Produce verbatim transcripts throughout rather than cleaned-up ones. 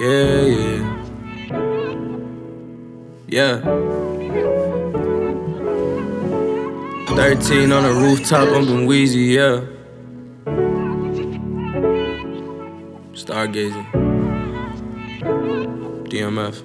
Yeah, yeah. Yeah. thirteen on the rooftop, I'm been Wheezy, yeah. Stargazing. D M F.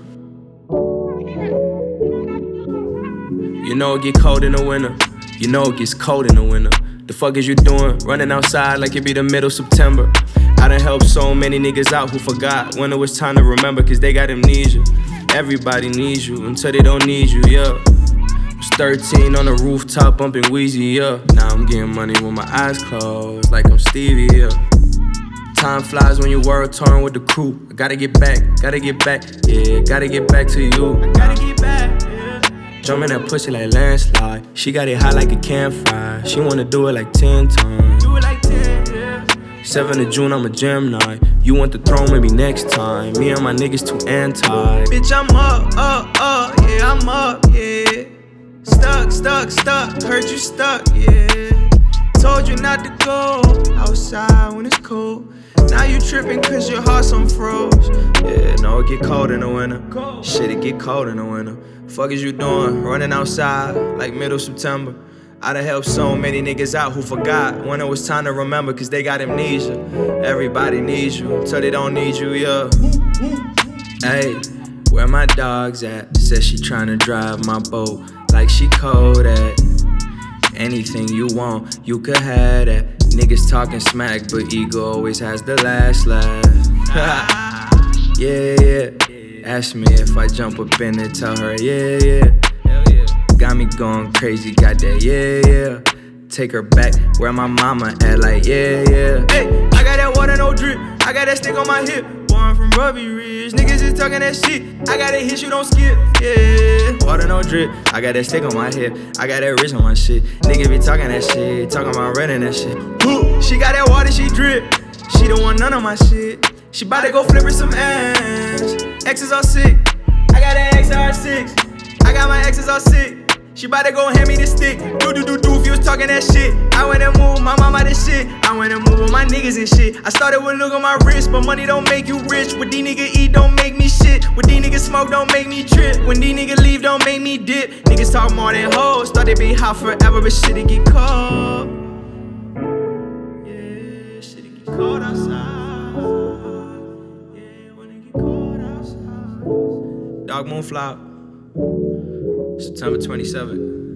You know it get cold in the winter. You know it gets cold in the winter. The fuck is you doing? Running outside like it be the middle of September. I done helped so many niggas out who forgot when it was time to remember, cause they got amnesia. Everybody needs you until they don't need you, yeah. Was thirteen on the rooftop bumping Wheezy, yeah. Now I'm getting money with my eyes closed like I'm Stevie, yeah. Time flies when you world touring with the crew. I gotta get back, gotta get back, yeah. Gotta get back to you. I gotta get back, yeah. Jumpin' that pussy like landslide. She got it hot like a campfire. She wanna do it like ten times. Do it like ten, yeah. seventh of June, I'm a Gemini. You want the throne, maybe next time. Me and my niggas too anti. Bitch, I'm up, up, up, yeah, I'm up, yeah. Stuck, stuck, stuck, heard you stuck, yeah. Told you not to go outside when it's cold. Now you trippin' cause your heart's on froze. Yeah, no, it get cold in the winter. Shit, it get cold in the winter. Fuck is you doing? Running outside like middle September. I done helped so many niggas out who forgot when it was time to remember, cause they got amnesia. Everybody needs you until they don't need you, yeah. Hey, where my dogs at? Says she tryna drive my boat like she Kodak. Anything you want, you could have that. Niggas talking smack, but ego always has the last laugh. Yeah, yeah. Ask me if I jump up in it, tell her, yeah, yeah. Got me going crazy, got that, yeah, yeah. Take her back where my mama at, like, yeah, yeah. Hey, I got that water, no drip. I got that stick on my hip. Born from Ruby Ridge, niggas is talking that shit. I got that hit, you don't skip, yeah. Water, no drip. I got that stick on my hip. I got that wrist on my shit. Niggas be talking that shit, talking about renting that shit. Ooh, she got that water, she drip. She don't want none of my shit. She bout to go flip her some ass. X's all sick. I got that X R six. I got my X's all sick. She bout to go hand me the stick. Do do do do if you was talking that shit. I went and moved my mama this shit. I went and moved with my niggas and shit. I started with look on my wrist, but money don't make you rich. What these niggas eat don't make me shit. What these niggas smoke don't make me trip. When these niggas leave don't make me dip. Niggas talk more than hoes. Thought they be hot forever, but shit it get cold. Yeah, shit it get cold outside. Yeah, when it get cold outside. Dog Moon Flop. September twenty-seventh.